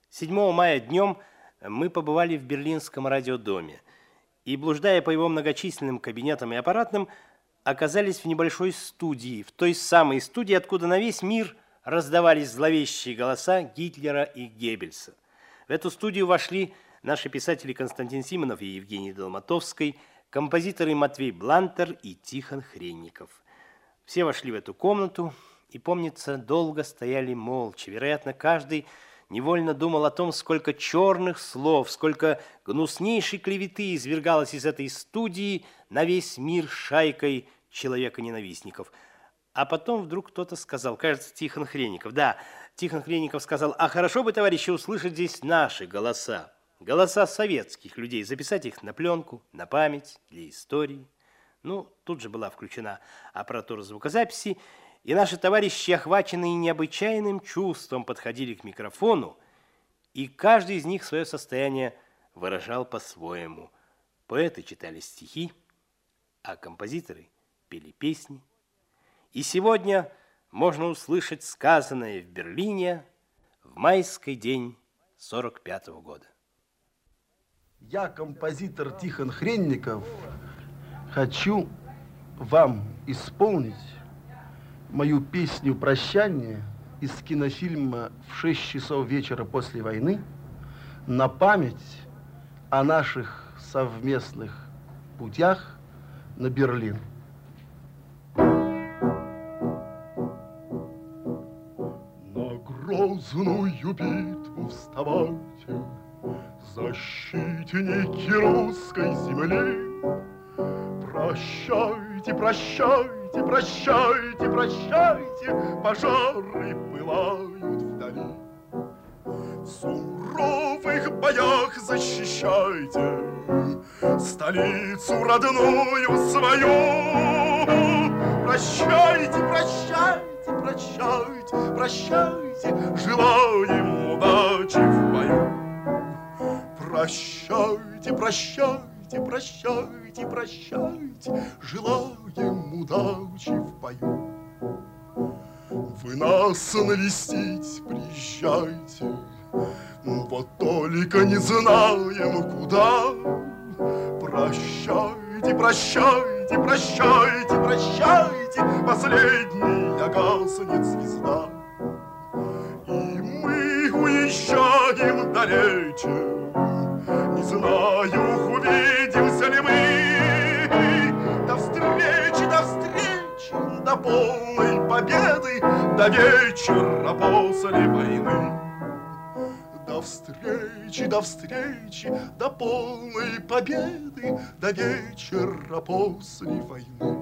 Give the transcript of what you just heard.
7 мая днем мы побывали в Берлинском радиодоме и, блуждая по его многочисленным кабинетам и аппаратным, оказались в небольшой студии, в той самой студии, откуда на весь мир раздавались зловещие голоса Гитлера и Геббельса. В эту студию вошли наши писатели Константин Симонов и Евгений Долматовский, композиторы Матвей Блантер и Тихон Хренников. Все вошли в эту комнату и, помнится, долго стояли молча. Вероятно, каждый невольно думал о том, сколько черных слов, сколько гнуснейшей клеветы извергалось из этой студии на весь мир шайкой человека-ненавистников. А потом вдруг кто-то сказал, кажется, Тихон Хренников. Да, Тихон Хренников сказал: а хорошо бы, товарищи, услышать здесь наши голоса. Голоса советских людей, записать их на пленку, на память, для истории. Ну, тут же была включена аппаратура звукозаписи, и наши товарищи, охваченные необычайным чувством, подходили к микрофону, и каждый из них свое состояние выражал по-своему. Поэты читали стихи, а композиторы пели песни. И сегодня можно услышать сказанное в Берлине в майский день 45-го года. Я, композитор Тихон Хренников, хочу вам исполнить мою песню «Прощание» из кинофильма «В 6 часов вечера после войны» на память о наших совместных путях на Берлин. На грозную битву вставайте, защитники русской земли. Прощайте, прощайте, прощайте, прощайте, пожары пылают вдали. В суровых боях защищайте столицу родную свою. Прощайте, прощайте, прощайте, прощайте, желаем удачи в бою. Прощайте, прощайте, прощайте, прощайте, желаем удачи в бою. Вы нас навестить приезжайте, вот только не знаем куда. Прощайте, прощайте, прощайте, прощайте, последняя гаснет звезда. И мы уезжаем далече, не знаю, увидимся ли мы. До встречи, до встречи, до полной победы, до вечера после войны. До встречи, до полной победы, до вечера после войны.